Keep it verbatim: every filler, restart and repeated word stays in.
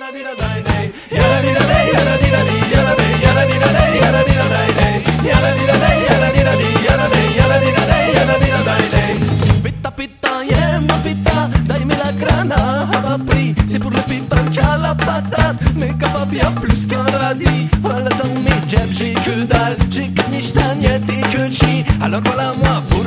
Pitta pitta, yeah ma pitta, dai-moi la grana à bas prix. C'est pour le pipa qu'à la patate, mais capable y'a plus qu'un radis. Voilà dans mes jebs, j'ai que dalle, j'ai que nichtaniette et que chi. Alors voilà moi.